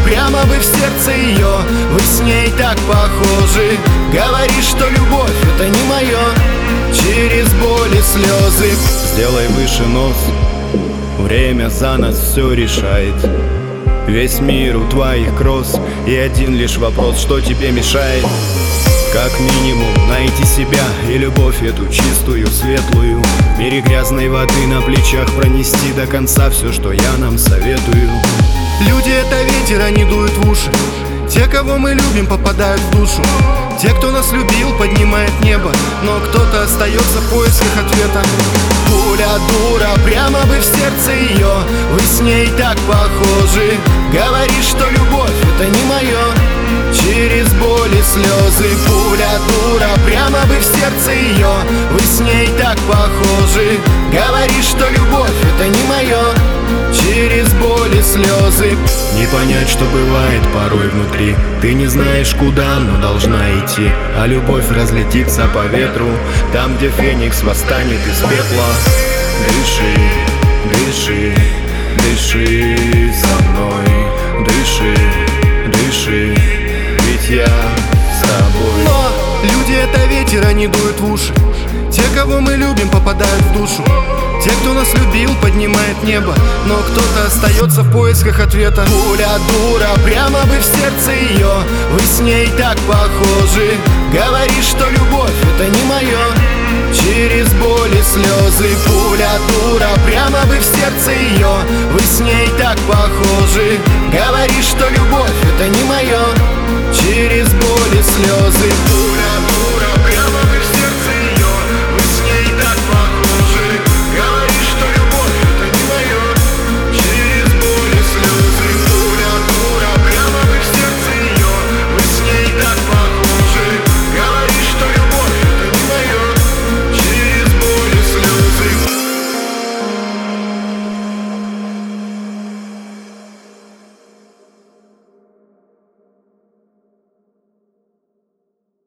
прямо бы в сердце ее. Вы с ней так похожи. Говоришь, что любовь — это не мое. Через боль и слезы. Сделай выше нос, время за нас все решает. Весь мир у твоих кросс, и один лишь вопрос: что тебе мешает? Как минимум найти себя и любовь эту чистую, светлую. В мире грязной воды на плечах пронести до конца все, что я нам советую. Люди — это ветер, они дуют в уши. Те, кого мы любим, попадают в душу. Те, кто нас любил, поднимает небо. Но кто-то остается в поисках ответа. Пуля дура, прямо бы в сердце ее. Вы с ней так похожи. Говоришь, что любовь — это не мое. Через боль и слезы. Пуля дура, прямо бы в сердце ее. Вы с ней так похожи. Говоришь, что любовь — это не мое. Через боль и слезы. Не понять, что бывает порой внутри. Ты не знаешь куда, но должна идти. А любовь разлетится по ветру. Там, где феникс восстанет из пепла. Дыши, дыши, дыши со мной. Дыши, дыши, ведь я с тобой. Но люди — это ветер, они дуют в уши. Те, кого мы любим, попадают в душу. Те, кто нас любил, поднимает небо. Но кто-то остается в поисках ответа. Пуля дура, прямо бы в сердце ее. Вы с ней так похожи. Говоришь, что любовь — это не мое. Через боль и слезы. Пуля дура, прямо бы в сердце ее. Вы с ней так похожи. Говоришь, что любовь — это не мое. Через боль и слезы.